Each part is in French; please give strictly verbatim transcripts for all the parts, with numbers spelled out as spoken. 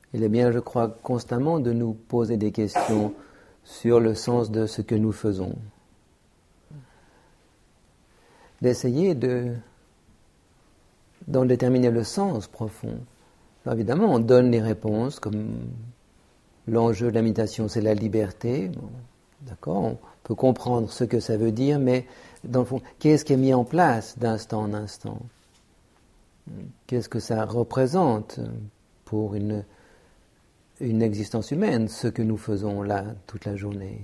il est bien, je crois, constamment de nous poser des questions sur le sens de ce que nous faisons. D'essayer de, d'en déterminer le sens profond. Alors évidemment, on donne les réponses, comme l'enjeu de la méditation, c'est la liberté. Bon, d'accord, on peut comprendre ce que ça veut dire, mais dans le fond, qu'est-ce qui est mis en place d'instant en instant? Qu'est-ce que ça représente pour une, une existence humaine, ce que nous faisons là toute la journée?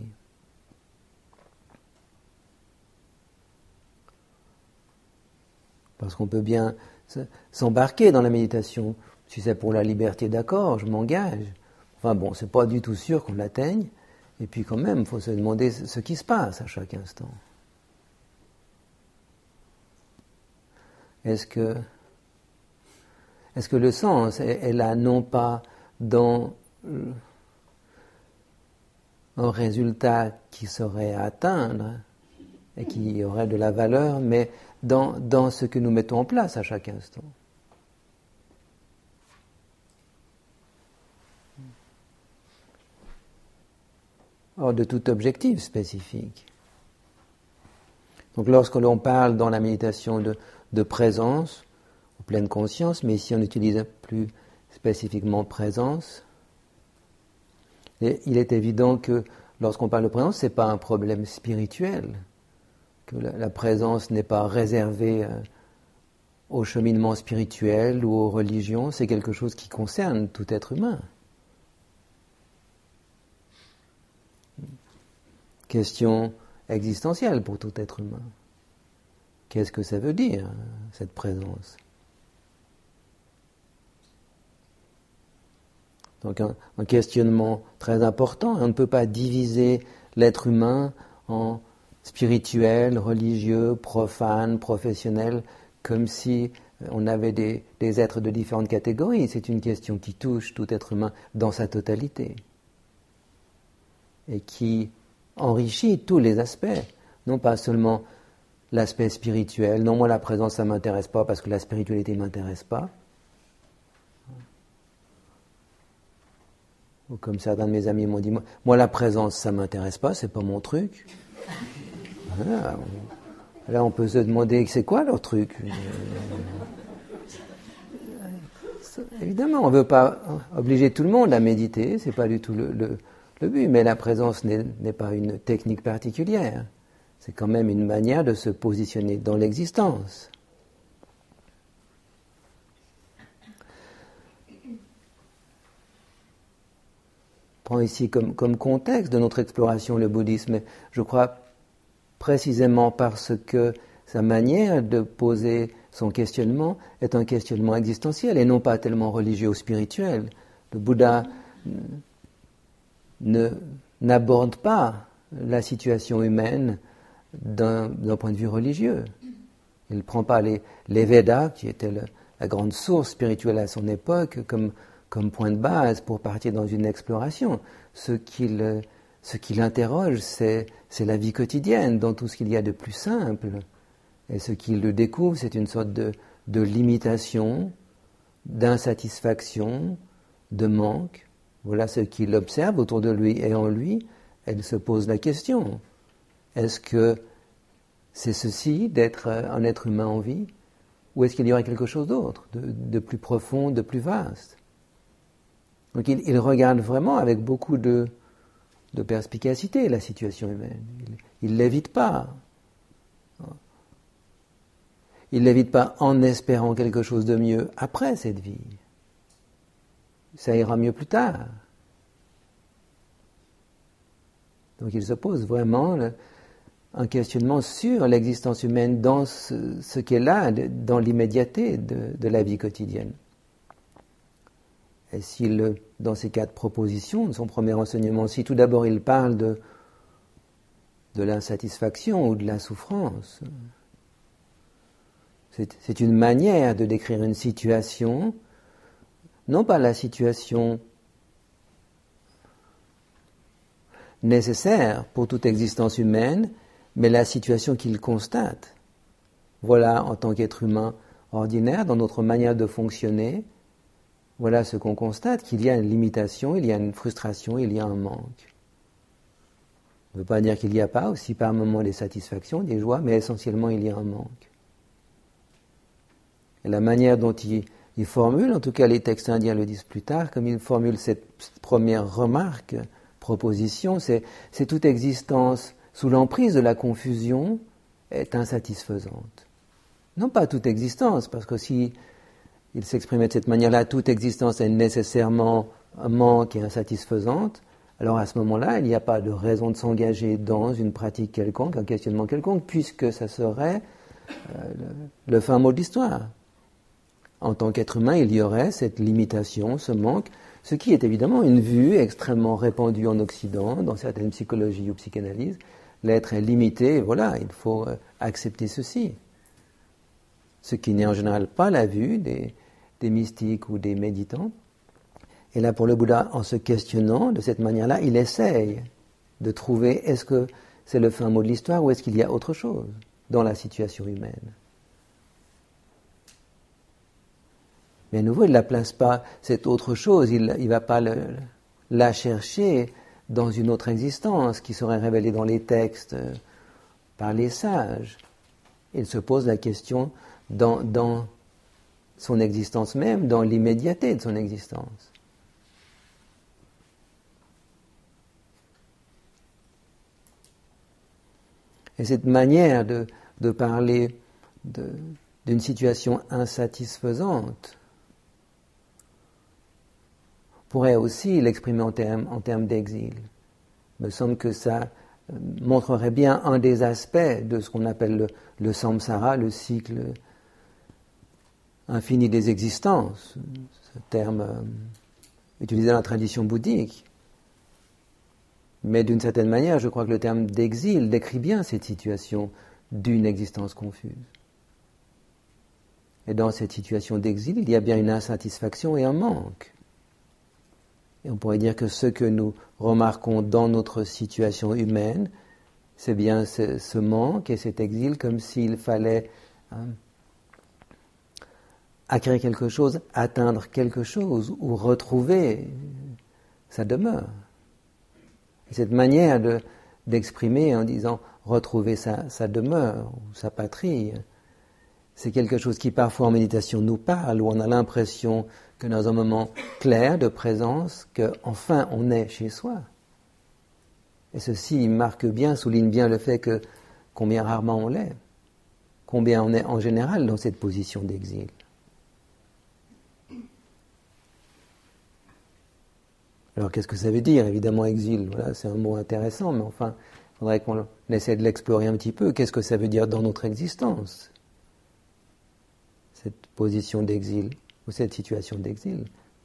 Parce qu'on peut bien s'embarquer dans la méditation. Si c'est pour la liberté, d'accord, je m'engage. Enfin bon, c'est pas du tout sûr qu'on l'atteigne. Et puis quand même, il faut se demander ce qui se passe à chaque instant. Est-ce que, est-ce que le sens est, est là non pas dans un résultat qui serait à atteindre et qui aurait de la valeur, mais dans, dans ce que nous mettons en place à chaque instant. Hors de tout objectif spécifique. Donc lorsque l'on parle dans la méditation de, de présence, ou pleine conscience, mais ici on utilise plus spécifiquement présence, et il est évident que lorsqu'on parle de présence, ce n'est pas un problème spirituel, que la, la présence n'est pas réservée euh, au cheminement spirituel ou aux religions, c'est quelque chose qui concerne tout être humain. Question existentielle pour tout être humain. Qu'est-ce que ça veut dire, cette présence? Donc un, un questionnement très important. On ne peut pas diviser l'être humain en spirituel, religieux, profane, professionnel, comme si on avait des, des êtres de différentes catégories. C'est une question qui touche tout être humain dans sa totalité et qui enrichit tous les aspects, non pas seulement l'aspect spirituel. Non, moi la présence ça ne m'intéresse pas parce que la spiritualité ne m'intéresse pas. Ou comme certains de mes amis m'ont dit, moi, moi la présence ça ne m'intéresse pas, c'est pas mon truc. Voilà. Là on peut se demander c'est quoi leur truc. Évidemment, on ne veut pas obliger tout le monde à méditer, c'est pas du tout le, le Le but, mais la présence n'est, n'est pas une technique particulière. C'est quand même une manière de se positionner dans l'existence. Prends ici comme, comme contexte de notre exploration le bouddhisme, je crois précisément parce que sa manière de poser son questionnement est un questionnement existentiel et non pas tellement religieux ou spirituel. Le Bouddha ne, n'aborde pas la situation humaine d'un, d'un point de vue religieux. Il ne prend pas les, les Védas, qui étaient le, la grande source spirituelle à son époque, comme, comme point de base pour partir dans une exploration. Ce qu'il, ce qu'il interroge, c'est, c'est la vie quotidienne, dans tout ce qu'il y a de plus simple. Et ce qu'il le découvre, c'est une sorte de, de limitation, d'insatisfaction, de manque. Voilà ce qu'il observe autour de lui et en lui. Elle se pose la question, est-ce que c'est ceci d'être un être humain en vie, ou est-ce qu'il y aurait quelque chose d'autre, de, de plus profond, de plus vaste? Donc il, il regarde vraiment avec beaucoup de, de perspicacité la situation humaine. Il ne l'évite pas. Il ne l'évite pas en espérant quelque chose de mieux après cette vie. Ça ira mieux plus tard. Donc il se pose vraiment le, un questionnement sur l'existence humaine dans ce, ce qui est là, dans l'immédiateté de, de la vie quotidienne. Et s'il, dans ces quatre propositions, son premier enseignement, si tout d'abord il parle de, de l'insatisfaction ou de la souffrance, c'est, c'est une manière de décrire une situation, non pas la situation nécessaire pour toute existence humaine, mais la situation qu'il constate. Voilà, en tant qu'être humain ordinaire, dans notre manière de fonctionner, voilà ce qu'on constate, qu'il y a une limitation, il y a une frustration, il y a un manque. On ne veut pas dire qu'il n'y a pas aussi par moments des satisfactions, des joies, mais essentiellement il y a un manque. Et la manière dont il, il formule, en tout cas les textes indiens le disent plus tard, comme il formule cette première remarque, proposition, c'est, c'est toute existence sous l'emprise de la confusion est insatisfaisante. Non pas toute existence, parce que si il s'exprimait de cette manière-là, toute existence est nécessairement un manque et insatisfaisante, alors à ce moment-là, il n'y a pas de raison de s'engager dans une pratique quelconque, un questionnement quelconque, puisque ça serait euh, le, le fin mot de l'histoire. En tant qu'être humain, il y aurait cette limitation, ce manque, ce qui est évidemment une vue extrêmement répandue en Occident, dans certaines psychologies ou psychanalyses. L'être est limité, voilà, il faut accepter ceci. Ce qui n'est en général pas la vue des, des mystiques ou des méditants. Et là, pour le Bouddha, en se questionnant de cette manière-là, il essaye de trouver, est-ce que c'est le fin mot de l'histoire ou est-ce qu'il y a autre chose dans la situation humaine. Mais à nouveau, il ne la place pas, cette autre chose, il ne va pas le, la chercher dans une autre existence qui serait révélée dans les textes euh, par les sages. Il se pose la question dans, dans son existence même, dans l'immédiateté de son existence. Et cette manière de, de parler de, d'une situation insatisfaisante pourrait aussi l'exprimer en termes, en termes d'exil. Il me semble que ça montrerait bien un des aspects de ce qu'on appelle le, le samsara, le cycle infini des existences, ce terme euh, utilisé dans la tradition bouddhique. Mais d'une certaine manière, je crois que le terme d'exil décrit bien cette situation d'une existence confuse. Et dans cette situation d'exil, il y a bien une insatisfaction et un manque. Et on pourrait dire que ce que nous remarquons dans notre situation humaine, c'est bien ce, ce manque et cet exil, comme s'il fallait hein, acquérir quelque chose, atteindre quelque chose ou retrouver sa demeure. Et cette manière de, d'exprimer en disant retrouver sa, sa demeure ou sa patrie, c'est quelque chose qui parfois en méditation nous parle, où on a l'impression que dans un moment clair de présence, qu'enfin on est chez soi. Et ceci marque bien, souligne bien le fait que combien rarement on l'est, combien on est en général dans cette position d'exil. Alors qu'est-ce que ça veut dire, évidemment, exil? Voilà, c'est un mot intéressant, mais enfin, il faudrait qu'on essaie de l'explorer un petit peu. Qu'est-ce que ça veut dire dans notre existence, cette position d'exil ou cette situation d'exil?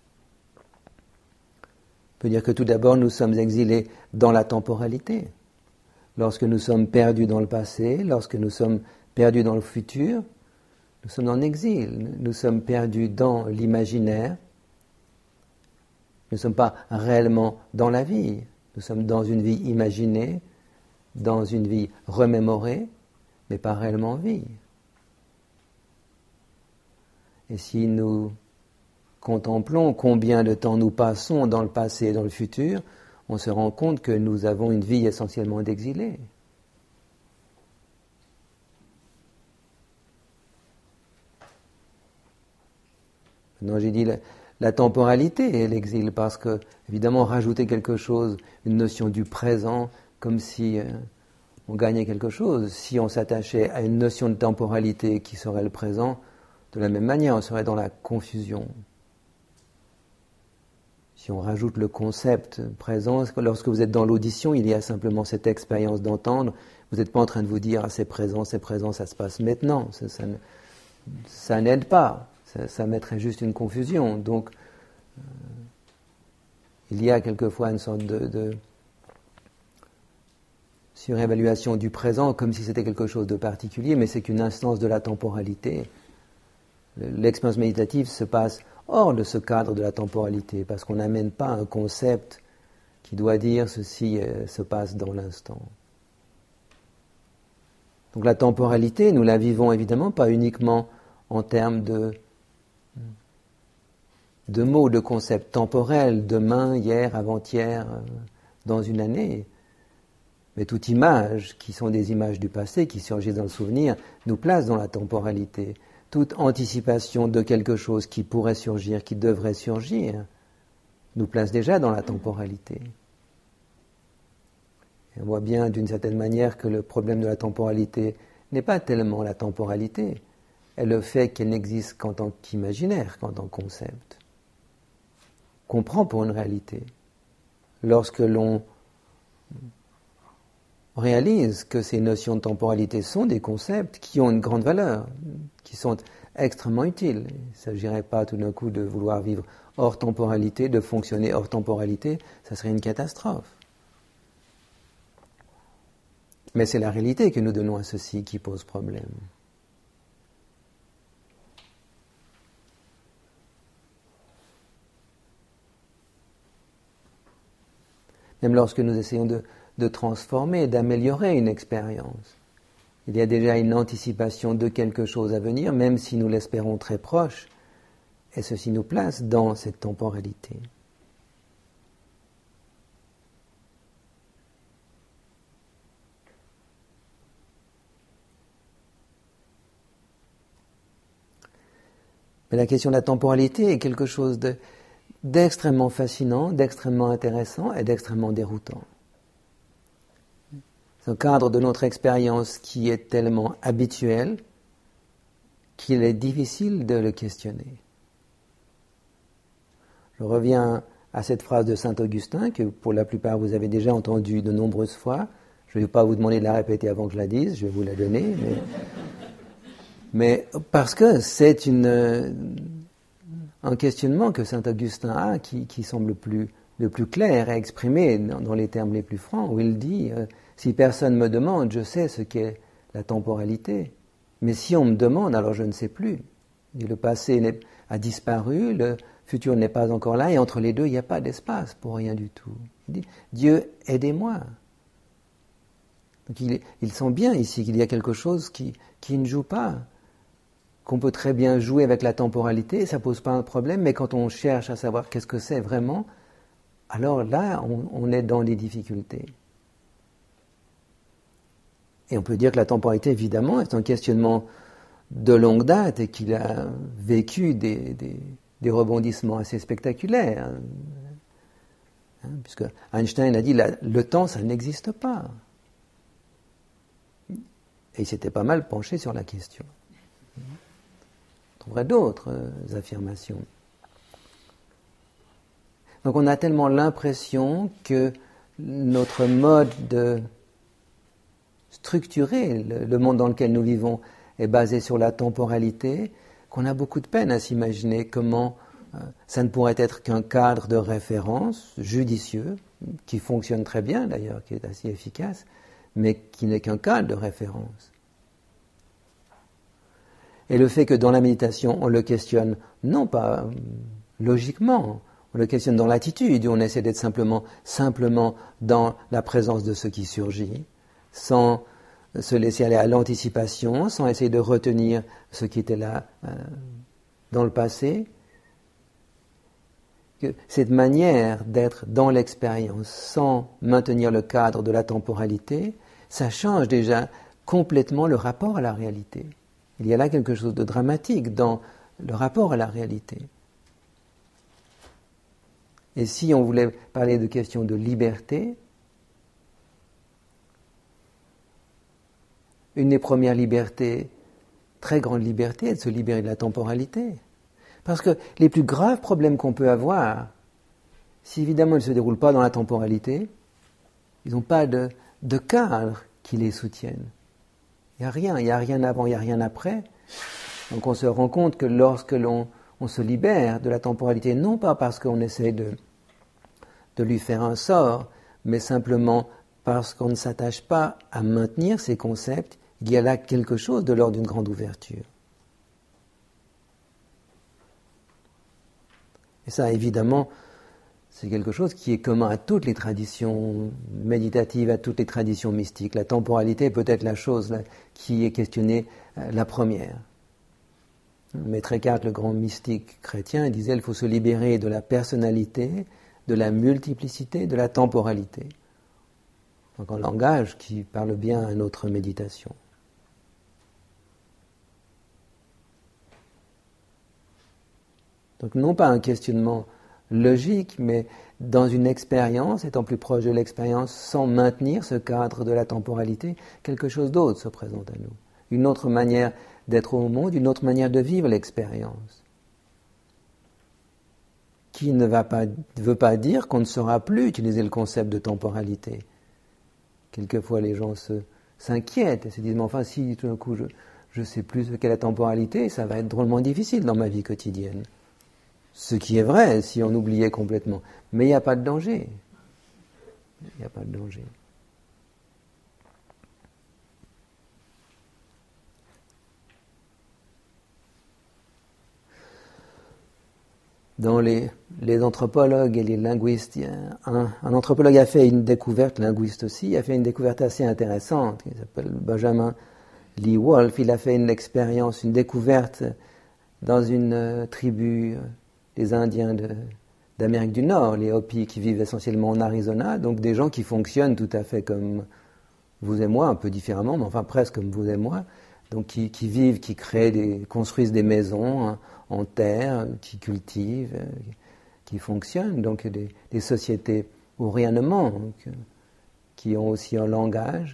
On peut dire que tout d'abord, nous sommes exilés dans la temporalité. Lorsque nous sommes perdus dans le passé, lorsque nous sommes perdus dans le futur, nous sommes en exil. Nous sommes perdus dans l'imaginaire. Nous ne sommes pas réellement dans la vie. Nous sommes dans une vie imaginée, dans une vie remémorée, mais pas réellement en vie. Et si nous contemplons combien de temps nous passons dans le passé et dans le futur, on se rend compte que nous avons une vie essentiellement d'exilés. Maintenant, j'ai dit la, la temporalité et l'exil, parce que, évidemment, rajouter quelque chose, une notion du présent, comme si euh, on gagnait quelque chose. Si on s'attachait à une notion de temporalité qui serait le présent, de la même manière, on serait dans la confusion. Si on rajoute le concept présent, lorsque vous êtes dans l'audition, il y a simplement cette expérience d'entendre. Vous n'êtes pas en train de vous dire ah, c'est présent, c'est présent, ça se passe maintenant. Ça, ça, ça n'aide pas. Ça, ça mettrait juste une confusion. Donc, euh, il y a quelquefois une sorte de, de surévaluation du présent, comme si c'était quelque chose de particulier, mais c'est qu'une instance de la temporalité. L'expérience méditative se passe hors de ce cadre de la temporalité, parce qu'on n'amène pas un concept qui doit dire ceci euh, se passe dans l'instant. Donc la temporalité, nous la vivons évidemment pas uniquement en termes de, de mots, de concepts temporels, demain, hier, avant-hier, euh, dans une année. Mais toute image, qui sont des images du passé, qui surgissent dans le souvenir, nous place dans la temporalité. Toute anticipation de quelque chose qui pourrait surgir, qui devrait surgir, nous place déjà dans la temporalité. Et on voit bien d'une certaine manière que le problème de la temporalité n'est pas tellement la temporalité, est le fait qu'elle n'existe qu'en tant qu'imaginaire, qu'en tant que concept. Qu'on prend pour une réalité. Lorsque l'on réalise que ces notions de temporalité sont des concepts qui ont une grande valeur, qui sont extrêmement utiles. Il ne s'agirait pas tout d'un coup de vouloir vivre hors temporalité, de fonctionner hors temporalité, ça serait une catastrophe. Mais c'est la réalité que nous donnons à ceci qui pose problème. Même lorsque nous essayons de, de transformer, d'améliorer une expérience, il y a déjà une anticipation de quelque chose à venir, même si nous l'espérons très proche, et ceci nous place dans cette temporalité. Mais la question de la temporalité est quelque chose de, d'extrêmement fascinant, d'extrêmement intéressant et d'extrêmement déroutant. C'est un cadre de notre expérience qui est tellement habituel qu'il est difficile de le questionner. Je reviens à cette phrase de saint Augustin que pour la plupart vous avez déjà entendue de nombreuses fois. Je ne vais pas vous demander de la répéter avant que je la dise, je vais vous la donner. Mais, mais parce que c'est une, un questionnement que saint Augustin a qui, qui semble le plus, le plus clair et exprimé dans, dans les termes les plus francs, où il dit euh, « Si personne me demande, je sais ce qu'est la temporalité. Mais si on me demande, alors je ne sais plus. » Et le passé a disparu, le futur n'est pas encore là, et entre les deux, il n'y a pas d'espace pour rien du tout. Il dit « Dieu, aidez-moi ». Donc il, il sent bien ici qu'il y a quelque chose qui, qui ne joue pas, qu'on peut très bien jouer avec la temporalité, ça ne pose pas un problème, mais quand on cherche à savoir qu'est-ce que c'est vraiment, alors là, on, on est dans des difficultés. Et on peut dire que la temporalité, évidemment, est un questionnement de longue date et qu'il a vécu des, des, des rebondissements assez spectaculaires. Hein, puisque Einstein a dit la, le temps, ça n'existe pas. Et il s'était pas mal penché sur la question. On trouverait d'autres euh, affirmations. Donc on a tellement l'impression que notre mode de structurer le, le monde dans lequel nous vivons est basé sur la temporalité, qu'on a beaucoup de peine à s'imaginer comment euh, ça ne pourrait être qu'un cadre de référence judicieux, qui fonctionne très bien d'ailleurs, qui est assez efficace, mais qui n'est qu'un cadre de référence. Et le fait que dans la méditation, on le questionne, non pas euh, logiquement, on le questionne dans l'attitude, où on essaie d'être simplement, simplement dans la présence de ce qui surgit, sans se laisser aller à l'anticipation, sans essayer de retenir ce qui était là euh, dans le passé. Que cette manière d'être dans l'expérience sans maintenir le cadre de la temporalité, ça change déjà complètement le rapport à la réalité. Il y a là quelque chose de dramatique dans le rapport à la réalité. Et si on voulait parler de questions de liberté, une des premières libertés, très grande liberté, est de se libérer de la temporalité. Parce que les plus graves problèmes qu'on peut avoir, si évidemment ils ne se déroulent pas dans la temporalité, ils n'ont pas de, de cadre qui les soutienne. Il n'y a rien, il n'y a rien avant, il n'y a rien après. Donc on se rend compte que lorsque l'on on se libère de la temporalité, non pas parce qu'on essaie de, de lui faire un sort, mais simplement parce qu'on ne s'attache pas à maintenir ces concepts, il y a là quelque chose de l'ordre d'une grande ouverture. Et ça, évidemment, c'est quelque chose qui est commun à toutes les traditions méditatives, à toutes les traditions mystiques. La temporalité est peut-être la chose là, qui est questionnée euh, la première. Maître Eckhart, le grand mystique chrétien, disait qu'il faut se libérer de la personnalité, de la multiplicité, de la temporalité. Donc un langage qui parle bien à notre méditation. Donc non pas un questionnement logique, mais dans une expérience, étant plus proche de l'expérience, sans maintenir ce cadre de la temporalité, quelque chose d'autre se présente à nous. Une autre manière d'être au monde, une autre manière de vivre l'expérience. Qui ne va pas, veut pas dire qu'on ne saura plus utiliser le concept de temporalité. Quelquefois les gens se, s'inquiètent et se disent, mais enfin si tout d'un coup je ne sais plus ce qu'est la temporalité, ça va être drôlement difficile dans ma vie quotidienne. Ce qui est vrai si on oubliait complètement. Mais il n'y a pas de danger. Il n'y a pas de danger. Dans les, les anthropologues et les linguistes, un, un anthropologue a fait une découverte, linguiste aussi, a fait une découverte assez intéressante, qui s'appelle Benjamin Lee Wolf. Il a fait une expérience, une découverte dans une euh, tribu euh, des Indiens de, d'Amérique du Nord, les Hopis, qui vivent essentiellement en Arizona, donc des gens qui fonctionnent tout à fait comme vous et moi, un peu différemment, mais enfin presque comme vous et moi, donc qui, qui vivent, qui créent, des, construisent des maisons hein, en terre, qui cultivent, euh, qui fonctionnent, donc des, des sociétés où rien ne manque, qui ont aussi un langage.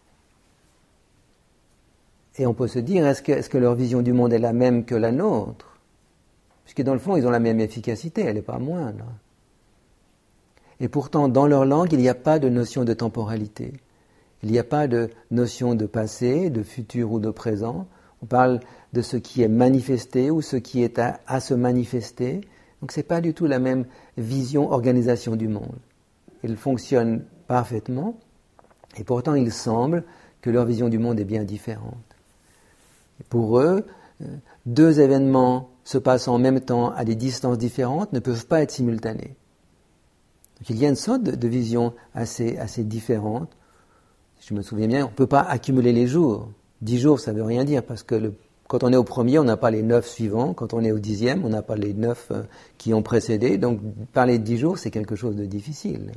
Et on peut se dire, est-ce que, est-ce que leur vision du monde est la même que la nôtre ? Puisque dans le fond, ils ont la même efficacité, elle n'est pas moindre. Et pourtant, dans leur langue, il n'y a pas de notion de temporalité. Il n'y a pas de notion de passé, de futur ou de présent. On parle de ce qui est manifesté ou ce qui est à, à se manifester. Donc ce n'est pas du tout la même vision, organisation du monde. Ils fonctionnent parfaitement, et pourtant il semble que leur vision du monde est bien différente. Et pour eux, deux événements se passant en même temps à des distances différentes ne peuvent pas être simultanés. Donc il y a une sorte de, de vision assez, assez différente. Si je me souviens bien, on ne peut pas accumuler les jours. Dix jours, ça ne veut rien dire, parce que le, quand on est au premier, on n'a pas les neuf suivants. Quand on est au dixième, on n'a pas les neuf euh, qui ont précédé. Donc parler de dix jours, c'est quelque chose de difficile.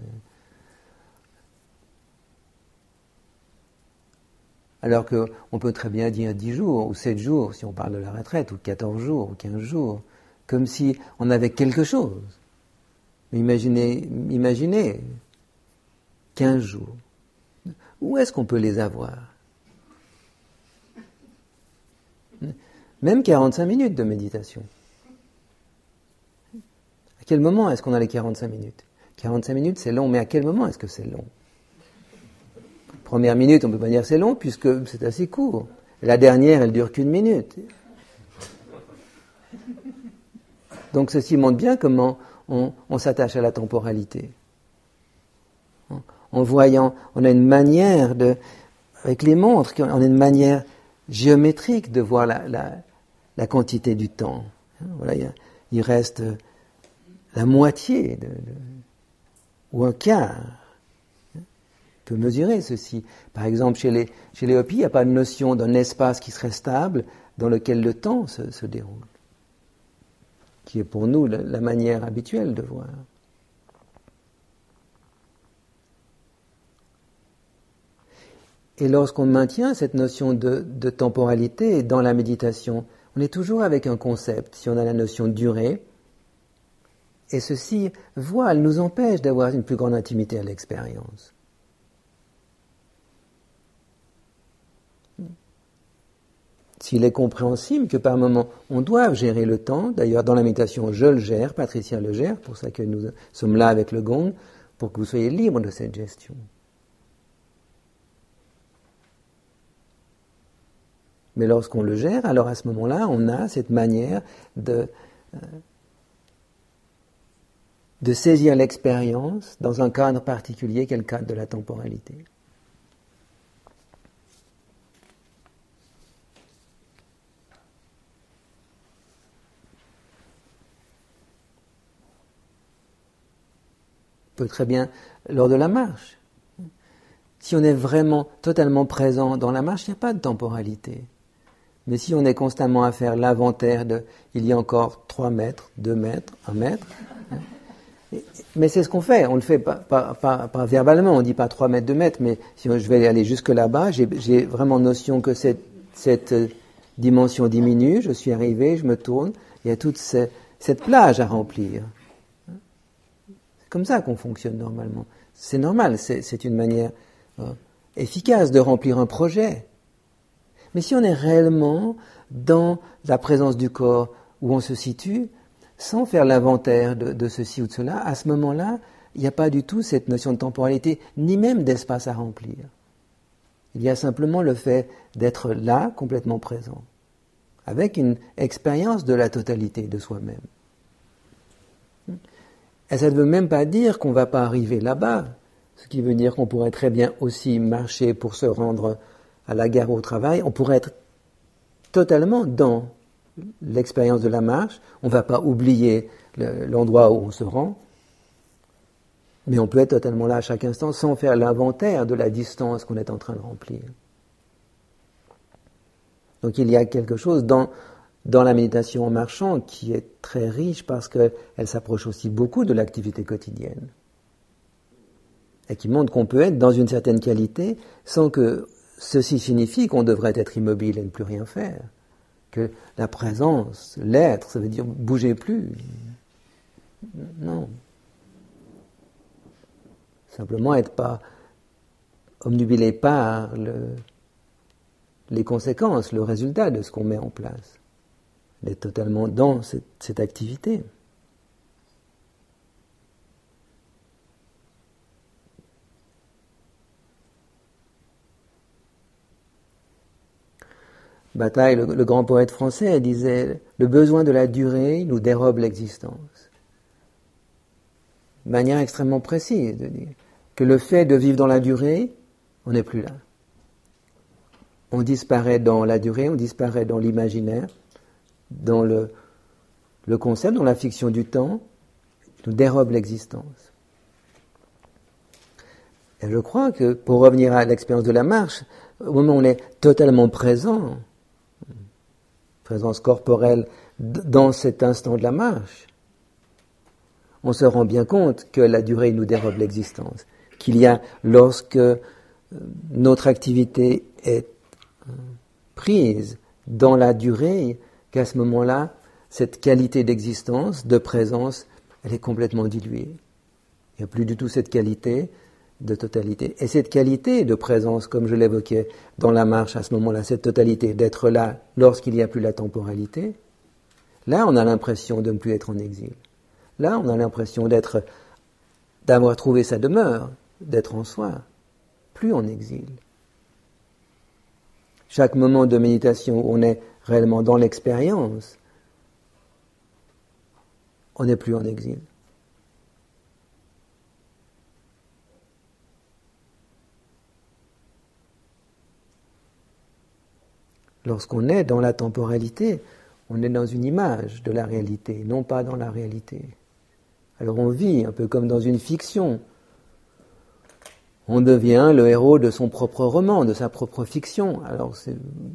Alors qu'on peut très bien dire dix jours, ou sept jours, si on parle de la retraite, ou quatorze jours, ou quinze jours, comme si on avait quelque chose. Mais imaginez, imaginez, quinze jours. Où est-ce qu'on peut les avoir ? Même quarante-cinq minutes de méditation. À quel moment est-ce qu'on a les quarante-cinq minutes ? quarante-cinq minutes, c'est long, mais à quel moment est-ce que c'est long ? Première minute, on ne peut pas dire c'est long, puisque c'est assez court. La dernière, elle dure qu'une minute. Donc ceci montre bien comment on, on s'attache à la temporalité. En voyant, on a une manière de, avec les montres, on a une manière géométrique de voir la, la, la quantité du temps. Voilà, il, y a, il reste la moitié de, de, ou un quart. On peut mesurer ceci. Par exemple, chez les, chez les Hopis, il n'y a pas de notion d'un espace qui serait stable dans lequel le temps se, se déroule, qui est pour nous la, la manière habituelle de voir. Et lorsqu'on maintient cette notion de, de temporalité dans la méditation, on est toujours avec un concept. Si on a la notion de durée, et ceci, voile, nous empêche d'avoir une plus grande intimité à l'expérience. S'il est compréhensible que par moments on doit gérer le temps, d'ailleurs dans la méditation je le gère, Patricia le gère, pour ça que nous sommes là avec le gong, pour que vous soyez libre de cette gestion. Mais lorsqu'on le gère, alors à ce moment-là, on a cette manière de, euh, de saisir l'expérience dans un cadre particulier qui est le cadre de la temporalité. On peut très bien, lors de la marche, si on est vraiment totalement présent dans la marche, il n'y a pas de temporalité. Mais si on est constamment à faire l'inventaire de il y a encore trois mètres, deux mètres, un mètre, hein, mais c'est ce qu'on fait, on le fait pas, pas, pas, pas verbalement, on dit pas trois mètres, deux mètres, mais si je vais aller jusque là-bas, j'ai, j'ai vraiment notion que cette, cette dimension diminue, je suis arrivé, je me tourne, il y a toute ce, cette plage à remplir. C'est comme ça qu'on fonctionne normalement. C'est normal, c'est, c'est une manière euh, efficace de remplir un projet. Mais si on est réellement dans la présence du corps où on se situe, sans faire l'inventaire de, de ceci ou de cela, à ce moment-là, il n'y a pas du tout cette notion de temporalité, ni même d'espace à remplir. Il y a simplement le fait d'être là, complètement présent, avec une expérience de la totalité de soi-même. Et ça ne veut même pas dire qu'on ne va pas arriver là-bas, ce qui veut dire qu'on pourrait très bien aussi marcher pour se rendre à la gare ou au travail, on pourrait être totalement dans l'expérience de la marche, on ne va pas oublier le, l'endroit où on se rend, mais on peut être totalement là à chaque instant sans faire l'inventaire de la distance qu'on est en train de remplir. Donc il y a quelque chose dans, dans la méditation en marchant qui est très riche parce qu'elle s'approche aussi beaucoup de l'activité quotidienne et qui montre qu'on peut être dans une certaine qualité sans que ceci signifie qu'on devrait être immobile et ne plus rien faire. Que la présence, l'être, ça veut dire bouger plus. Non. Simplement être pas omnubilé par le, les conséquences, le résultat de ce qu'on met en place. D'être totalement dans cette, cette activité. Bataille, le, le grand poète français, disait « Le besoin de la durée nous dérobe l'existence ». De manière extrêmement précise, de dire que le fait de vivre dans la durée, on n'est plus là. On disparaît dans la durée, on disparaît dans l'imaginaire, dans le, le concept, dans la fiction du temps, nous dérobe l'existence. Et je crois que, pour revenir à l'expérience de la marche, au moment où on est totalement présent, présence corporelle dans cet instant de la marche, on se rend bien compte que la durée nous dérobe l'existence, qu'il y a, lorsque notre activité est prise dans la durée, qu'à ce moment-là, cette qualité d'existence, de présence, elle est complètement diluée. Il n'y a plus du tout cette qualité de totalité. Et cette qualité de présence, comme je l'évoquais dans la marche à ce moment-là, cette totalité d'être là lorsqu'il n'y a plus la temporalité, là on a l'impression de ne plus être en exil. Là on a l'impression d'être, d'avoir trouvé sa demeure, d'être en soi, plus en exil. Chaque moment de méditation où on est réellement dans l'expérience, on n'est plus en exil. Lorsqu'on est dans la temporalité, on est dans une image de la réalité, non pas dans la réalité. Alors on vit un peu comme dans une fiction. On devient le héros de son propre roman, de sa propre fiction. Alors c'est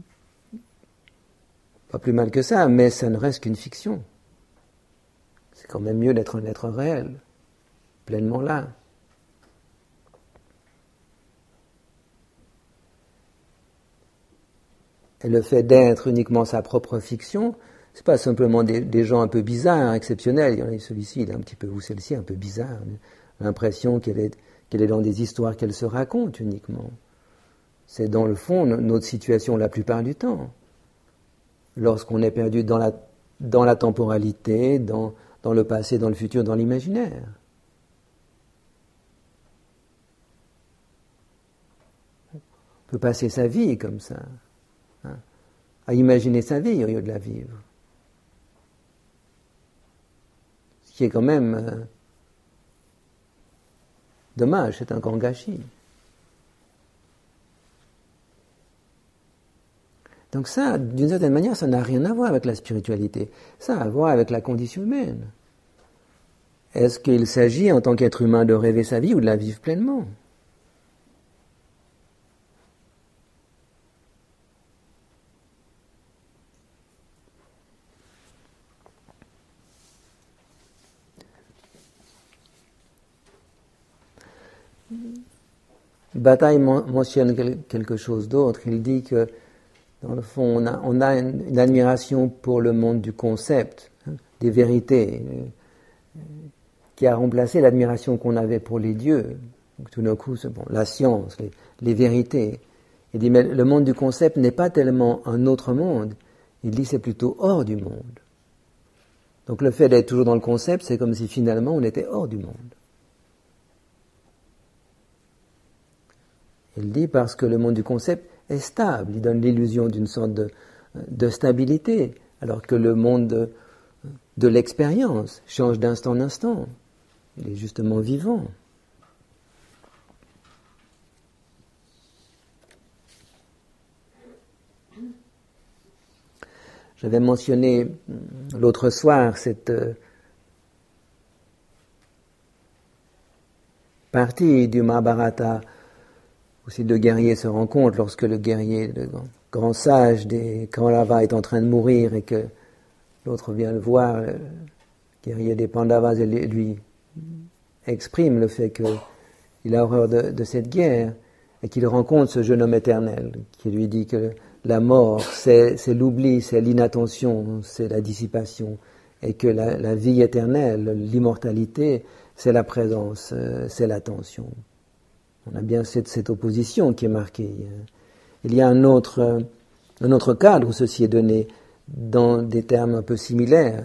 pas plus mal que ça, mais ça ne reste qu'une fiction. C'est quand même mieux d'être un être réel, pleinement là. Et le fait d'être uniquement sa propre fiction, c'est pas simplement des, des gens un peu bizarres, exceptionnels. Il y en a celui-ci, il est un petit peu, ou celle-ci, un peu bizarre. L'impression qu'elle est, qu'elle est dans des histoires qu'elle se raconte uniquement. C'est dans le fond notre situation la plupart du temps. Lorsqu'on est perdu dans la, dans la temporalité, dans, dans le passé, dans le futur, dans l'imaginaire. On peut passer sa vie comme ça. À imaginer sa vie au lieu de la vivre. Ce qui est quand même euh, dommage, c'est un grand gâchis. Donc ça, d'une certaine manière, ça n'a rien à voir avec la spiritualité. Ça a à voir avec la condition humaine. Est-ce qu'il s'agit, en tant qu'être humain, de rêver sa vie ou de la vivre pleinement ? Bataille mentionne quelque chose d'autre. Il dit que, dans le fond, on a, on a une, une admiration pour le monde du concept, hein, des vérités, euh, qui a remplacé l'admiration qu'on avait pour les dieux. Donc, tout d'un coup, c'est bon, la science, les, les vérités. Il dit, mais le monde du concept n'est pas tellement un autre monde. Il dit, c'est plutôt hors du monde. Donc, le fait d'être toujours dans le concept, c'est comme si finalement on était hors du monde. Il dit parce que le monde du concept est stable, il donne l'illusion d'une sorte de, de stabilité, alors que le monde de, de l'expérience change d'instant en instant. Il est justement vivant. J'avais mentionné l'autre soir cette euh, partie du Mahabharata où ces deux guerriers se rencontrent lorsque le guerrier, le grand, grand sage des Kauravas est en train de mourir et que l'autre vient le voir, le guerrier des Pandavas, et lui exprime le fait qu'il a horreur de, de cette guerre et qu'il rencontre ce jeune homme éternel qui lui dit que la mort, c'est, c'est l'oubli, c'est l'inattention, c'est la dissipation, et que la, la vie éternelle, l'immortalité, c'est la présence, c'est l'attention. On a bien cette, cette opposition qui est marquée. Il y a un autre, un autre cadre où ceci est donné dans des termes un peu similaires.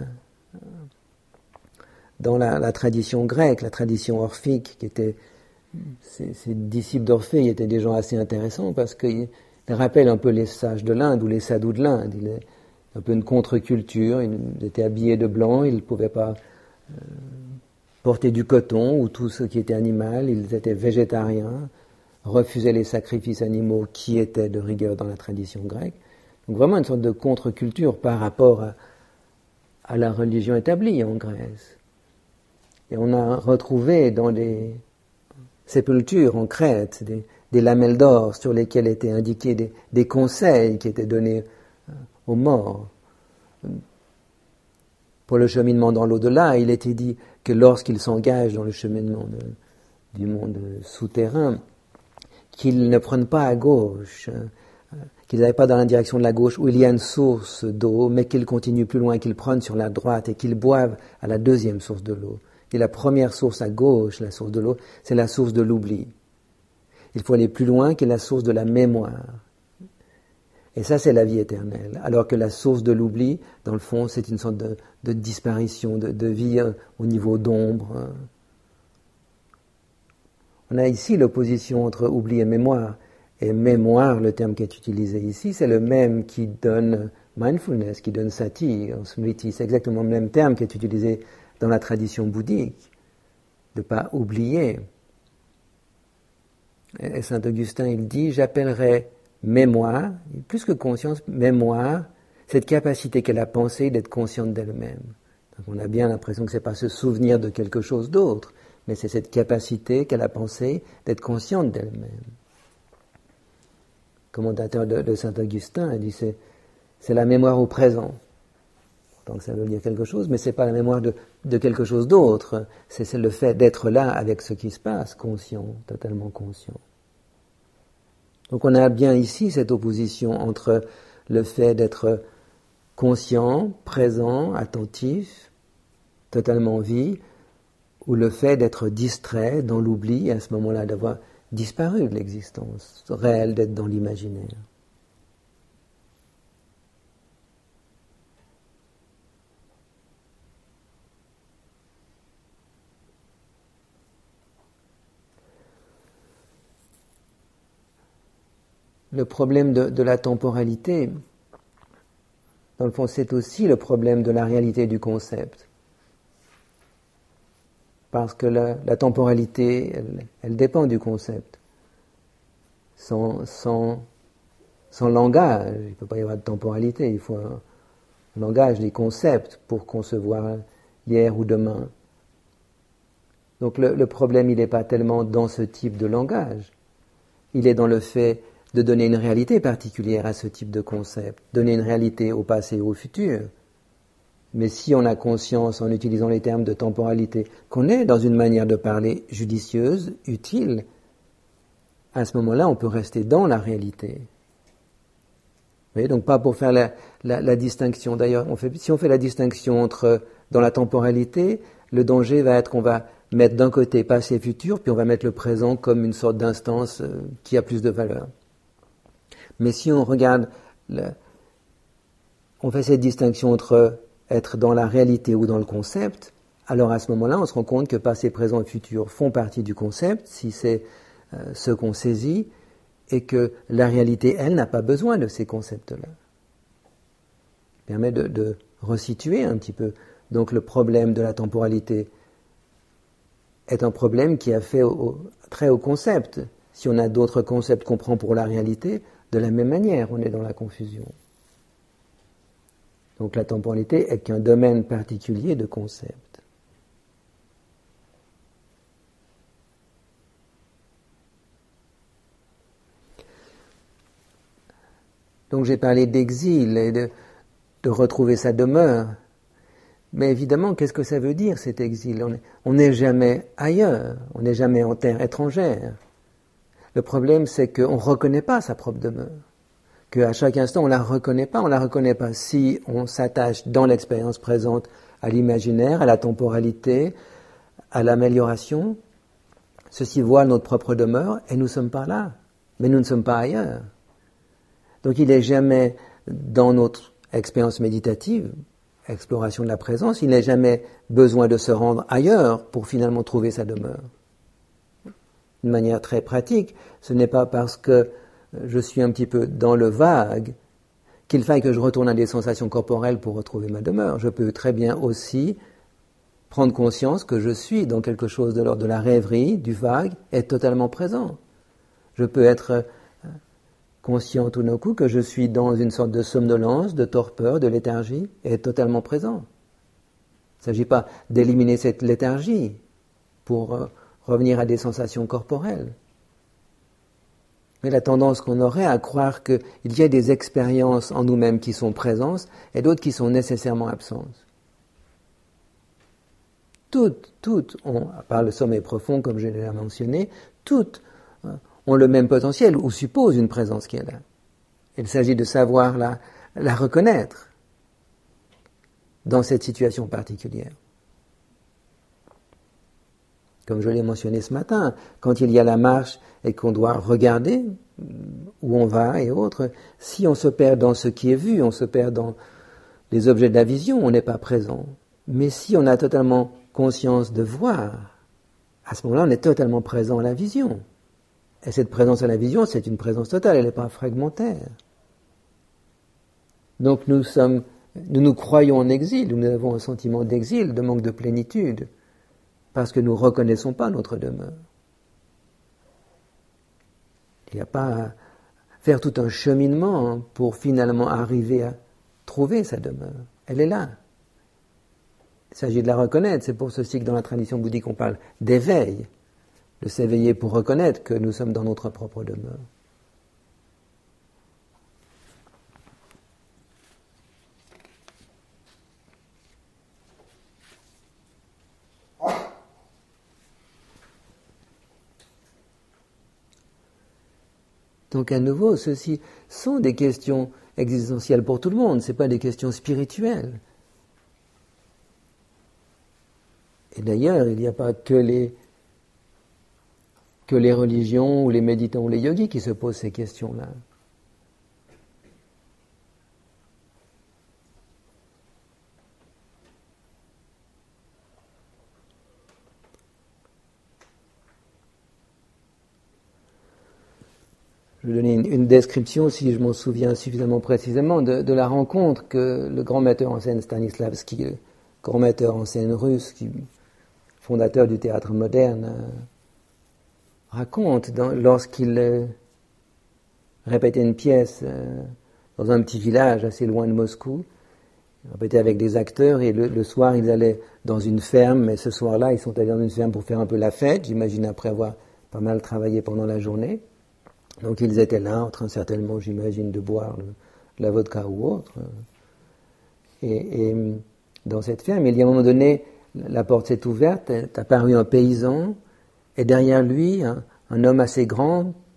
Dans la, la tradition grecque, la tradition orphique, qui était, ces, ces disciples d'Orphée étaient des gens assez intéressants parce qu'ils rappellent un peu les sages de l'Inde ou les sadhus de l'Inde. Il est un peu une contre-culture, ils étaient habillés de blanc, ils ne pouvaient pas euh, porter du coton ou tout ce qui était animal, ils étaient végétariens, refusaient les sacrifices animaux qui étaient de rigueur dans la tradition grecque. Donc vraiment une sorte de contre-culture par rapport à, à la religion établie en Grèce. Et on a retrouvé dans des sépultures en Crète des, des lamelles d'or sur lesquelles étaient indiqués des, des conseils qui étaient donnés aux morts. Pour le cheminement dans l'au-delà, il était dit que lorsqu'ils s'engagent dans le cheminement de, du monde souterrain, qu'ils ne prennent pas à gauche, qu'ils n'aillent pas dans la direction de la gauche où il y a une source d'eau, mais qu'ils continuent plus loin, qu'ils prennent sur la droite et qu'ils boivent à la deuxième source de l'eau. Et la première source à gauche, la source de l'eau, c'est la source de l'oubli. Il faut aller plus loin qui est la source de la mémoire. Et ça, c'est la vie éternelle. Alors que la source de l'oubli, dans le fond, c'est une sorte de, de disparition, de, de vie au niveau d'ombre. On a ici l'opposition entre oubli et mémoire. Et mémoire, le terme qui est utilisé ici, c'est le même qui donne mindfulness, qui donne sati, en smriti. C'est exactement le même terme qui est utilisé dans la tradition bouddhique, de ne pas oublier. Et Saint Augustin, il dit, j'appellerais mémoire, plus que conscience, mémoire, cette capacité qu'elle a pensée d'être consciente d'elle-même. Donc on a bien l'impression que ce n'est pas se souvenir de quelque chose d'autre, mais c'est cette capacité qu'elle a pensée d'être consciente d'elle-même. Le commentateur de, de Saint Augustin, il dit c'est, c'est la mémoire au présent. Donc ça veut dire quelque chose, mais ce n'est pas la mémoire de, de quelque chose d'autre. C'est, c'est le fait d'être là avec ce qui se passe, conscient, totalement conscient. Donc on a bien ici cette opposition entre le fait d'être conscient, présent, attentif, totalement en vie, ou le fait d'être distrait dans l'oubli, et à ce moment-là d'avoir disparu de l'existence réelle, d'être dans l'imaginaire. Le problème de, de la temporalité, dans le fond, c'est aussi le problème de la réalité du concept. Parce que la, la temporalité, elle, elle dépend du concept. Sans, sans, sans langage, il ne peut pas y avoir de temporalité, il faut un, un langage, des concepts pour concevoir hier ou demain. Donc le, le problème, il n'est pas tellement dans ce type de langage. Il est dans le fait de donner une réalité particulière à ce type de concept, donner une réalité au passé et au futur. Mais si on a conscience, en utilisant les termes de temporalité, qu'on est dans une manière de parler judicieuse, utile, à ce moment-là, on peut rester dans la réalité. Vous voyez, donc pas pour faire la, la, la distinction. D'ailleurs, on fait, si on fait la distinction entre dans la temporalité, le danger va être qu'on va mettre d'un côté passé et futur, puis on va mettre le présent comme une sorte d'instance euh, qui a plus de valeur. Mais si on regarde, le, on fait cette distinction entre être dans la réalité ou dans le concept, alors à ce moment-là, on se rend compte que passé, présent et futur font partie du concept, si c'est euh, ce qu'on saisit, et que la réalité, elle, n'a pas besoin de ces concepts-là. Ça permet de, de resituer un petit peu. Donc le problème de la temporalité est un problème qui a fait au, au, trait au concept. Si on a d'autres concepts qu'on prend pour la réalité, de la même manière, on est dans la confusion. Donc la temporalité est qu'un domaine particulier de concepts. Donc j'ai parlé d'exil et de, de retrouver sa demeure. Mais évidemment, qu'est-ce que ça veut dire cet exil ? On n'est jamais ailleurs, on n'est jamais en terre étrangère. Le problème, c'est qu'on ne reconnaît pas sa propre demeure. Qu'à chaque instant, on ne la reconnaît pas. On ne la reconnaît pas si on s'attache dans l'expérience présente à l'imaginaire, à la temporalité, à l'amélioration. Ceci voile notre propre demeure et nous ne sommes pas là. Mais nous ne sommes pas ailleurs. Donc il n'est jamais dans notre expérience méditative, exploration de la présence, il n'est jamais besoin de se rendre ailleurs pour finalement trouver sa demeure. D'une manière très pratique, ce n'est pas parce que je suis un petit peu dans le vague qu'il faille que je retourne à des sensations corporelles pour retrouver ma demeure. Je peux très bien aussi prendre conscience que je suis dans quelque chose de l'ordre de la rêverie, du vague, et totalement présent. Je peux être conscient tout d'un coup que je suis dans une sorte de somnolence, de torpeur, de léthargie, et totalement présent. Il ne s'agit pas d'éliminer cette léthargie pour euh, revenir à des sensations corporelles. Mais la tendance qu'on aurait à croire qu'il y a des expériences en nous-mêmes qui sont présentes et d'autres qui sont nécessairement absentes. Toutes, toutes, ont, à part le sommeil profond, comme je l'ai déjà mentionné, toutes ont le même potentiel ou supposent une présence qui est là. Il s'agit de savoir la, la reconnaître dans cette situation particulière. Comme je l'ai mentionné ce matin, quand il y a la marche et qu'on doit regarder où on va et autres, si on se perd dans ce qui est vu, on se perd dans les objets de la vision, on n'est pas présent. Mais si on a totalement conscience de voir, à ce moment-là, on est totalement présent à la vision. Et cette présence à la vision, c'est une présence totale, elle n'est pas fragmentaire. Donc nous sommes, nous nous croyons en exil, nous avons un sentiment d'exil, de manque de plénitude, parce que nous ne reconnaissons pas notre demeure. Il n'y a pas à faire tout un cheminement pour finalement arriver à trouver sa demeure. Elle est là. Il s'agit de la reconnaître. C'est pour ceci que dans la tradition bouddhique, on parle d'éveil, de s'éveiller pour reconnaître que nous sommes dans notre propre demeure. Donc à nouveau, ceci sont des questions existentielles pour tout le monde, ce n'est pas des questions spirituelles. Et d'ailleurs, il n'y a pas que les, que les religions ou les méditants ou les yogis qui se posent ces questions-là. Je vais donner une, une description, si je m'en souviens suffisamment précisément, de, de la rencontre que le grand metteur en scène Stanislavski, le grand metteur en scène russe, qui, fondateur du théâtre moderne, euh, raconte dans, lorsqu'il euh, répétait une pièce euh, dans un petit village assez loin de Moscou. Il répétait avec des acteurs et le, le soir ils allaient dans une ferme, mais ce soir-là ils sont allés dans une ferme pour faire un peu la fête, j'imagine après avoir pas mal travaillé pendant la journée. Donc ils étaient là, en train certainement, j'imagine, de boire le, la vodka ou autre. Et, et dans cette ferme, il y a un moment donné, la porte s'est ouverte, est apparu un paysan, et derrière lui, un, un homme assez grand,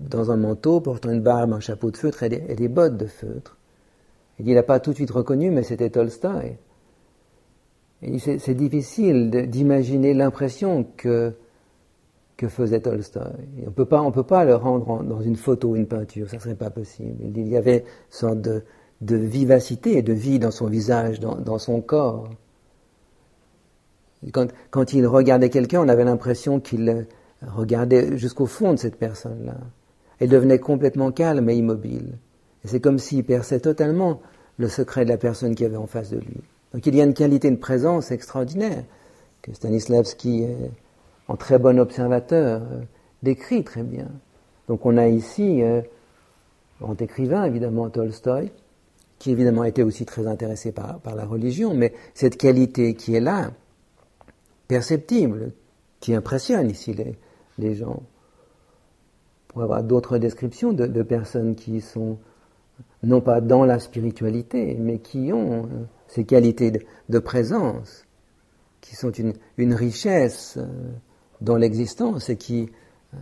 dans un manteau, portant une barbe, un chapeau de feutre et des, et des bottes de feutre. Il dit, il n'a pas tout de suite reconnu, mais c'était Tolstoï. Il dit, c'est, c'est difficile de, d'imaginer l'impression que, que faisait Tolstoï. Et on peut pas, on peut pas le rendre en, dans une photo ou une peinture, ça serait pas possible. Il dit, il y avait une sorte de, de vivacité et de vie dans son visage, dans, dans son corps. Quand, quand il regardait quelqu'un, on avait l'impression qu'il regardait jusqu'au fond de cette personne-là. Elle devenait complètement calme et immobile. Et c'est comme s'il perçait totalement le secret de la personne qui avait en face de lui. Donc il y a une qualité de présence extraordinaire que Stanislavski, en très bon observateur, décrit très bien. Donc on a ici, euh, grand écrivain évidemment, Tolstoï, qui évidemment était aussi très intéressé par, par la religion, mais cette qualité qui est là, perceptible, qui impressionne ici les, les gens. On pourrait avoir d'autres descriptions de, de personnes qui sont non pas dans la spiritualité, mais qui ont euh, ces qualités de, de présence, qui sont une, une richesse euh, dans l'existence et qui euh,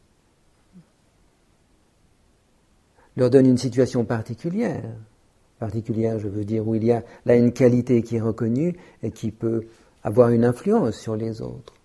leur donnent une situation particulière. Particulière, je veux dire, où il y a là une qualité qui est reconnue et qui peut avoir une influence sur les autres.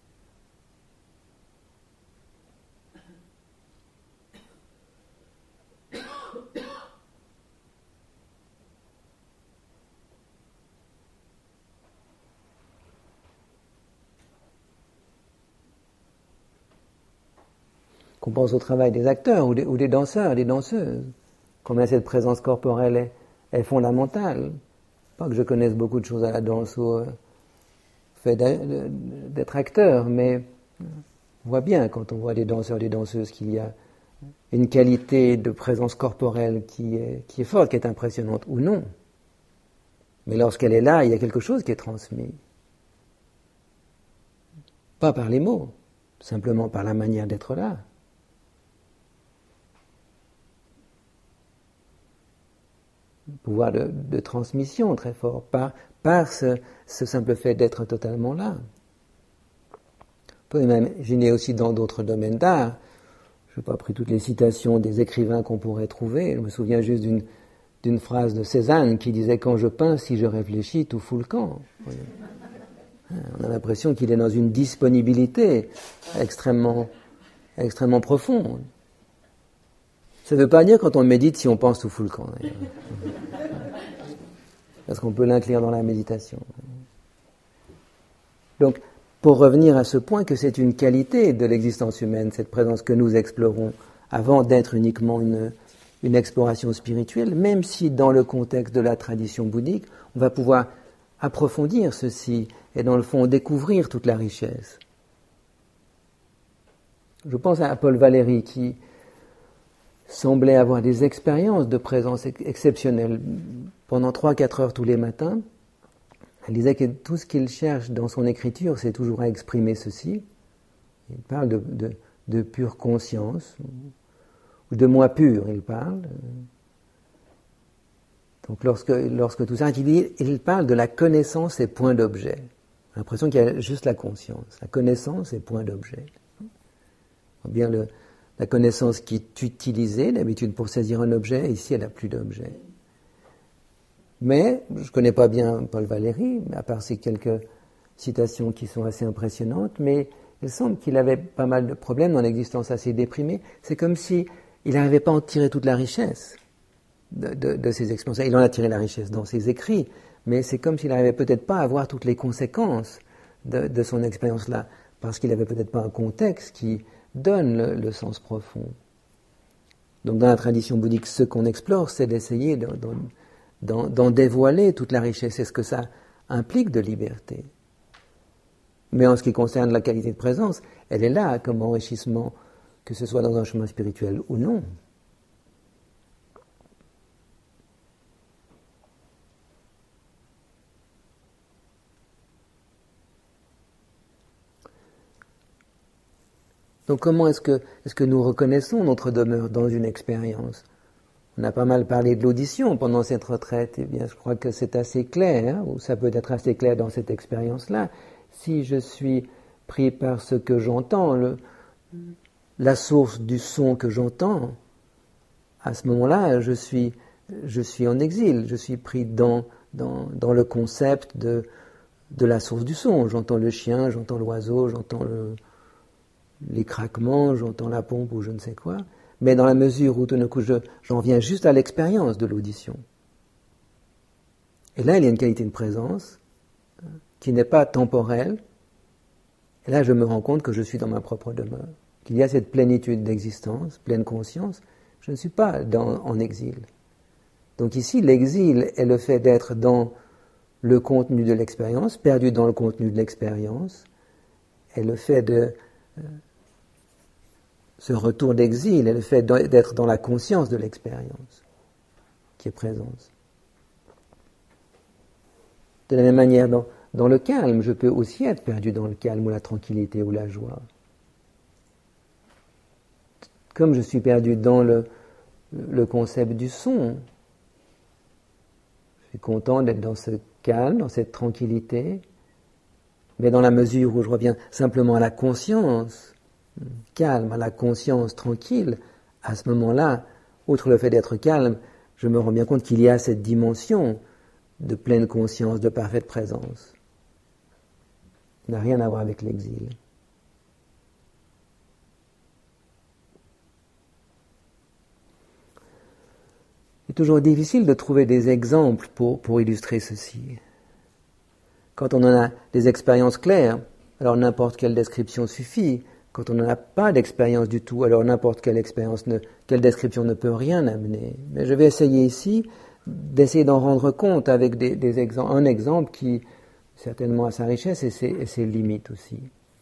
Qu'on pense au travail des acteurs ou des, ou des danseurs, des danseuses. Combien cette présence corporelle est, est fondamentale. Pas que je connaisse beaucoup de choses à la danse ou euh, fait d'être acteur, mais on voit bien quand on voit des danseurs, des danseuses qu'il y a une qualité de présence corporelle qui est, qui est forte, qui est impressionnante ou non. Mais lorsqu'elle est là, il y a quelque chose qui est transmis. Pas par les mots, simplement par la manière d'être là. Pouvoir de, de transmission très fort, par, par ce, ce simple fait d'être totalement là. On peut imaginer aussi dans d'autres domaines d'art. Je n'ai pas pris toutes les citations des écrivains qu'on pourrait trouver. Je me souviens juste d'une, d'une phrase de Cézanne qui disait « Quand je peins, si je réfléchis, tout fout le camp ». On a l'impression qu'il est dans une disponibilité extrêmement, extrêmement profonde. Ça ne veut pas dire quand on médite si on pense tout fout le camp. Parce qu'on peut l'inclure dans la méditation. Donc, pour revenir à ce point que c'est une qualité de l'existence humaine, cette présence que nous explorons, avant d'être uniquement une, une exploration spirituelle, même si dans le contexte de la tradition bouddhique, on va pouvoir approfondir ceci et dans le fond découvrir toute la richesse. Je pense à Paul Valéry qui semblait avoir des expériences de présence ex- exceptionnelles pendant trois à quatre heures tous les matins. Elle disait que tout ce qu'il cherche dans son écriture, c'est toujours à exprimer ceci. Il parle de, de, de pure conscience, ou de moi pur, il parle. Donc lorsque, lorsque tout ça, il, dit, il parle de la connaissance et point d'objet. J'ai l'impression qu'il y a juste la conscience. La connaissance et point d'objet. Bien le, la connaissance qui est utilisée d'habitude pour saisir un objet, ici elle n'a plus d'objet. Mais, je ne connais pas bien Paul Valéry, à part ces quelques citations qui sont assez impressionnantes, mais il semble qu'il avait pas mal de problèmes dans l'existence assez déprimée. C'est comme si il n'arrivait pas à en tirer toute la richesse de, de, de ses expériences. Il en a tiré la richesse dans ses écrits, mais c'est comme s'il n'arrivait peut-être pas à voir toutes les conséquences de, de son expérience-là, parce qu'il n'avait peut-être pas un contexte qui donne le, le sens profond. Donc dans la tradition bouddhique, ce qu'on explore, c'est d'essayer de, de, d'en, d'en dévoiler toute la richesse et ce que ça implique de liberté. Mais en ce qui concerne la qualité de présence, elle est là comme enrichissement, que ce soit dans un chemin spirituel ou non. Donc comment est-ce que, est-ce que nous reconnaissons notre demeure dans une expérience ? On a pas mal parlé de l'audition pendant cette retraite. Eh bien, je crois que c'est assez clair, hein, ou ça peut être assez clair dans cette expérience-là. Si je suis pris par ce que j'entends, le, la source du son que j'entends, à ce moment-là, je suis, je suis en exil, je suis pris dans, dans, dans le concept de, de la source du son. J'entends le chien, j'entends l'oiseau, j'entends le, les craquements, j'entends la pompe ou je ne sais quoi, mais dans la mesure où tout d'un coup je, j'en viens juste à l'expérience de l'audition. Et là, il y a une qualité de présence qui n'est pas temporelle, et là je me rends compte que je suis dans ma propre demeure, qu'il y a cette plénitude d'existence, pleine conscience, je ne suis pas dans, en exil. Donc ici, l'exil est le fait d'être dans le contenu de l'expérience, perdu dans le contenu de l'expérience, et le fait de... Euh, ce retour d'exil est le fait d'être dans la conscience de l'expérience, qui est présence. De la même manière, dans, dans le calme, je peux aussi être perdu dans le calme ou la tranquillité ou la joie. Comme je suis perdu dans le, le concept du son, je suis content d'être dans ce calme, dans cette tranquillité, mais dans la mesure où je reviens simplement à la conscience, calme, à la conscience tranquille, à ce moment-là, outre le fait d'être calme, je me rends bien compte qu'il y a cette dimension de pleine conscience, de parfaite présence. Ça n'a rien à voir avec l'exil. C'est toujours difficile de trouver des exemples pour, pour illustrer ceci. Quand on en a des expériences claires, alors n'importe quelle description suffit. Quand on n'en a pas d'expérience du tout, alors n'importe quelle expérience, ne, quelle description ne peut rien amener. Mais je vais essayer ici d'essayer d'en rendre compte avec des, des exemples, un exemple qui certainement a sa richesse et ses, et ses limites aussi.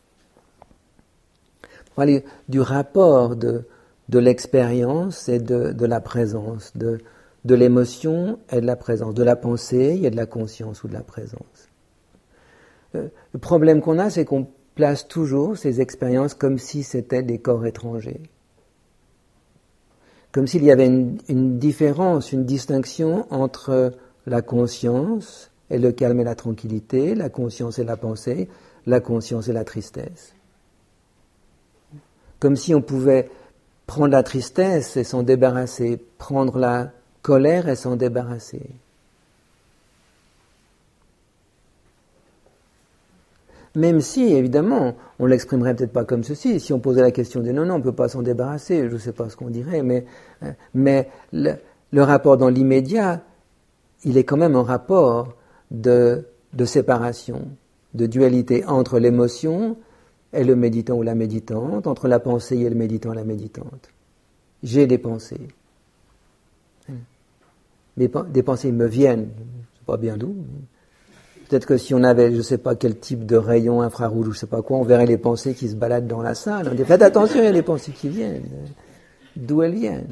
On va aller du rapport de, de l'expérience et de, de la présence, de, de l'émotion et de la présence, de la pensée et de la conscience ou de la présence. Le problème qu'on a, c'est qu'on place toujours ces expériences comme si c'était des corps étrangers. Comme s'il y avait une, une différence, une distinction entre la conscience et le calme et la tranquillité, la conscience et la pensée, la conscience et la tristesse. Comme si on pouvait prendre la tristesse et s'en débarrasser, prendre la colère et s'en débarrasser. Même si, évidemment, on l'exprimerait peut-être pas comme ceci. Si on posait la question de non, non, on ne peut pas s'en débarrasser, je ne sais pas ce qu'on dirait, mais, mais le, le rapport dans l'immédiat, il est quand même un rapport de, de séparation, de dualité entre l'émotion et le méditant ou la méditante, entre la pensée et le méditant et la méditante. J'ai des pensées. Mais des pensées me viennent, je ne sais pas bien d'où. Peut-être que si on avait, je ne sais pas quel type de rayon infrarouge ou je ne sais pas quoi, on verrait les pensées qui se baladent dans la salle. On dit, faites attention, il y a les pensées qui viennent. D'où elles viennent.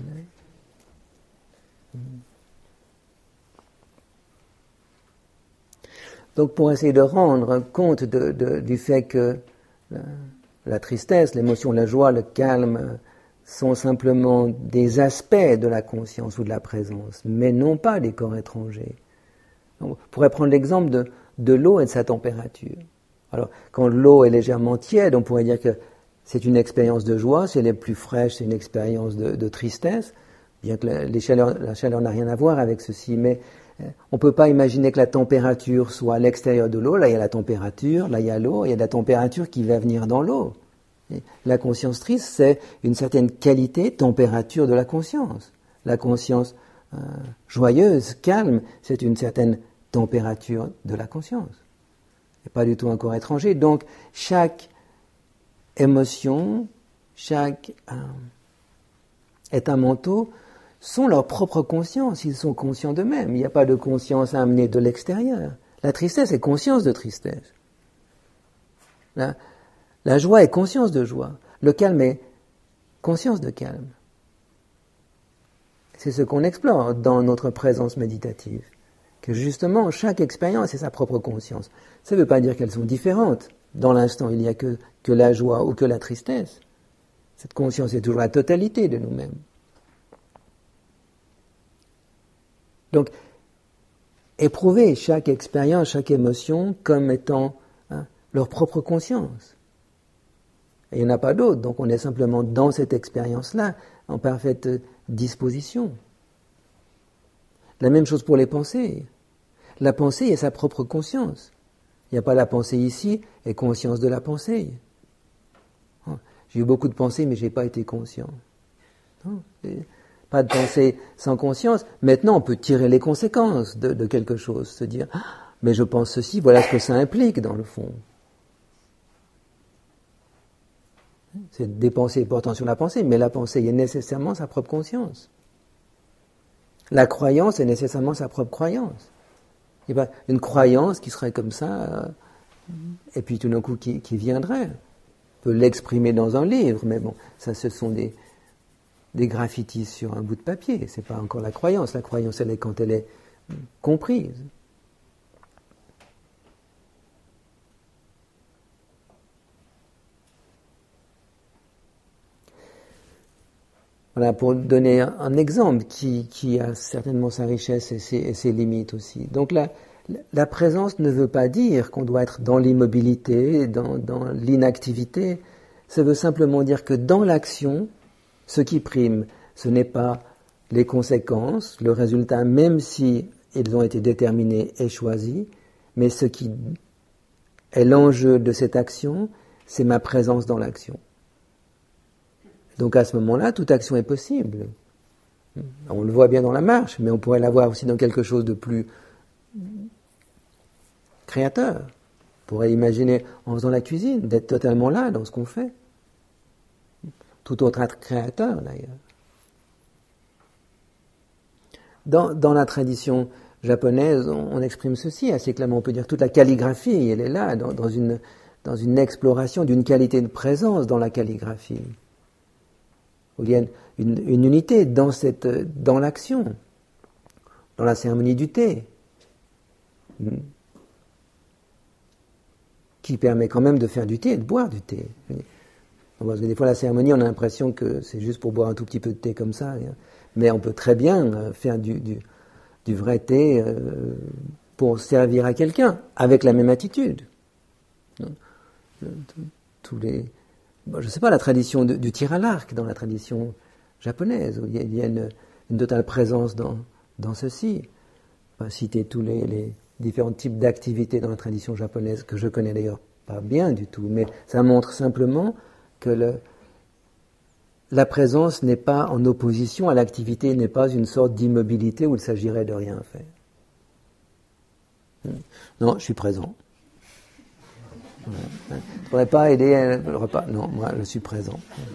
Donc pour essayer de rendre compte de, de, du fait que la, la tristesse, l'émotion, la joie, le calme sont simplement des aspects de la conscience ou de la présence, mais non pas des corps étrangers. Donc, on pourrait prendre l'exemple de, de l'eau et de sa température. Alors, quand l'eau est légèrement tiède, on pourrait dire que c'est une expérience de joie, si elle est plus fraîche, c'est une expérience de, de tristesse, bien que la, les chaleurs, la chaleur n'a rien à voir avec ceci, mais euh, on ne peut pas imaginer que la température soit à l'extérieur de l'eau, là il y a la température, là il y a l'eau, il y a de la température qui va venir dans l'eau. Et la conscience triste, c'est une certaine qualité, température de la conscience. La conscience euh, joyeuse, calme, c'est une certaine température de la conscience. Et pas du tout un corps étranger. Donc, chaque émotion, chaque euh, état mental sont leur propre conscience. Ils sont conscients d'eux-mêmes. Il n'y a pas de conscience à amener de l'extérieur. La tristesse est conscience de tristesse. La, la joie est conscience de joie. Le calme est conscience de calme. C'est ce qu'on explore dans notre présence méditative. Que justement, chaque expérience est sa propre conscience. Ça ne veut pas dire qu'elles sont différentes. Dans l'instant, il n'y a que, que la joie ou que la tristesse. Cette conscience est toujours la totalité de nous-mêmes. Donc, éprouver chaque expérience, chaque émotion comme étant hein, leur propre conscience. Et il n'y en a pas d'autre. Donc on est simplement dans cette expérience-là, en parfaite disposition. La même chose pour les pensées. La pensée est sa propre conscience. Il n'y a pas la pensée ici et conscience de la pensée. J'ai eu beaucoup de pensées, mais je n'ai pas été conscient. Non, pas de pensée sans conscience. Maintenant, on peut tirer les conséquences de, de quelque chose, se dire ah, « mais je pense ceci, voilà ce que ça implique dans le fond ». C'est des pensées portant sur la pensée, mais la pensée est nécessairement sa propre conscience. La croyance est nécessairement sa propre croyance. Il n'y a pas une croyance qui serait comme ça, euh, et puis tout d'un coup qui, qui viendrait. On peut l'exprimer dans un livre, mais bon, ça ce sont des, des graffitis sur un bout de papier. C'est pas encore la croyance. La croyance, elle est quand elle est comprise. Voilà, pour donner un, un exemple qui, qui a certainement sa richesse et ses, et ses limites aussi. Donc la, la présence ne veut pas dire qu'on doit être dans l'immobilité, dans, dans l'inactivité. Ça veut simplement dire que dans l'action, ce qui prime, ce n'est pas les conséquences, le résultat, même si ils ont été déterminés et choisis, mais ce qui est l'enjeu de cette action, c'est ma présence dans l'action. Donc à ce moment-là, toute action est possible. On le voit bien dans la marche, mais on pourrait la voir aussi dans quelque chose de plus créateur. On pourrait imaginer en faisant la cuisine, d'être totalement là dans ce qu'on fait. Tout autre être créateur, d'ailleurs. Dans, dans la tradition japonaise, on, on exprime ceci assez clairement. On peut dire toute la calligraphie, elle est là, dans, dans, une, dans une exploration d'une qualité de présence dans la calligraphie. Il y a une, une unité dans, cette, dans l'action, dans la cérémonie du thé, qui permet quand même de faire du thé et de boire du thé. Parce que des fois, la cérémonie, on a l'impression que c'est juste pour boire un tout petit peu de thé comme ça. Mais on peut très bien faire du, du, du vrai thé pour servir à quelqu'un, avec la même attitude. Tous les... Je ne sais pas, la tradition de, du tir à l'arc dans la tradition japonaise, où il y a, il y a une, une totale présence dans, dans ceci. Je vais citer tous les, les différents types d'activités dans la tradition japonaise, que je connais d'ailleurs pas bien du tout, mais ça montre simplement que le, la présence n'est pas en opposition à l'activité, n'est pas une sorte d'immobilité où il s'agirait de rien faire. Non, je suis présent. Je ne pourrais pas aider le repas. Non, moi, je suis présent.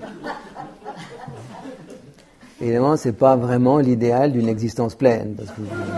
Évidemment, ce n'est pas vraiment l'idéal d'une existence pleine. Parce que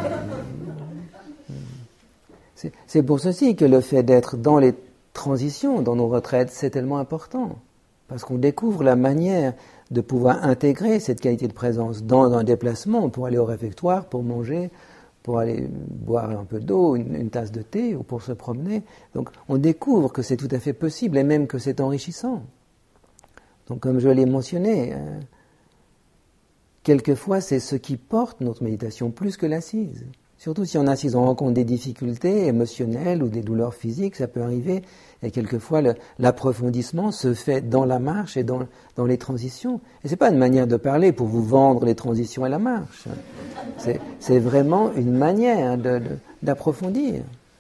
c'est, c'est pour ceci que le fait d'être dans les transitions, dans nos retraites, c'est tellement important. Parce qu'on découvre la manière de pouvoir intégrer cette qualité de présence dans un déplacement, pour aller au réfectoire, pour manger, pour aller boire un peu d'eau, une, une tasse de thé, ou pour se promener. Donc on découvre que c'est tout à fait possible, et même que c'est enrichissant. Donc comme je l'ai mentionné, euh, quelquefois c'est ce qui porte notre méditation plus que l'assise. Surtout si en assise on rencontre des difficultés émotionnelles ou des douleurs physiques, ça peut arriver, et quelquefois le, l'approfondissement se fait dans la marche et dans, dans les transitions. Et c'est pas une manière de parler pour vous vendre les transitions et la marche. C'est, c'est vraiment une manière de, de, d'approfondir.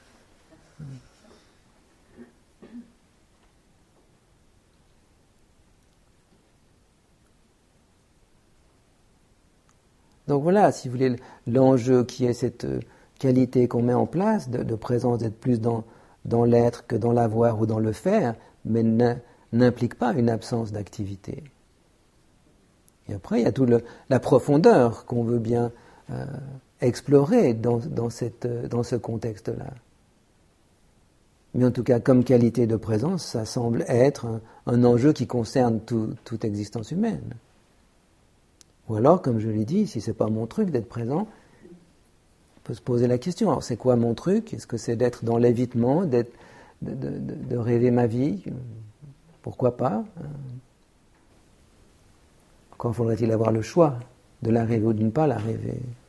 Donc voilà, si vous voulez, l'enjeu qui est cette qualité qu'on met en place, de, de présence, d'être plus dans, dans l'être que dans l'avoir ou dans le faire, mais n'implique pas une absence d'activité. Et après, il y a toute la profondeur qu'on veut bien euh, explorer dans, dans, cette, dans ce contexte-là. Mais en tout cas, comme qualité de présence, ça semble être un, un enjeu qui concerne tout, toute existence humaine. Ou alors, comme je l'ai dit, si c'est pas mon truc d'être présent, on peut se poser la question, alors c'est quoi mon truc ? Est-ce que c'est d'être dans l'évitement, d'être, de, de, de, de rêver ma vie ? Pourquoi pas ? Encore faudrait-il avoir le choix de la rêver ou de ne pas la rêver.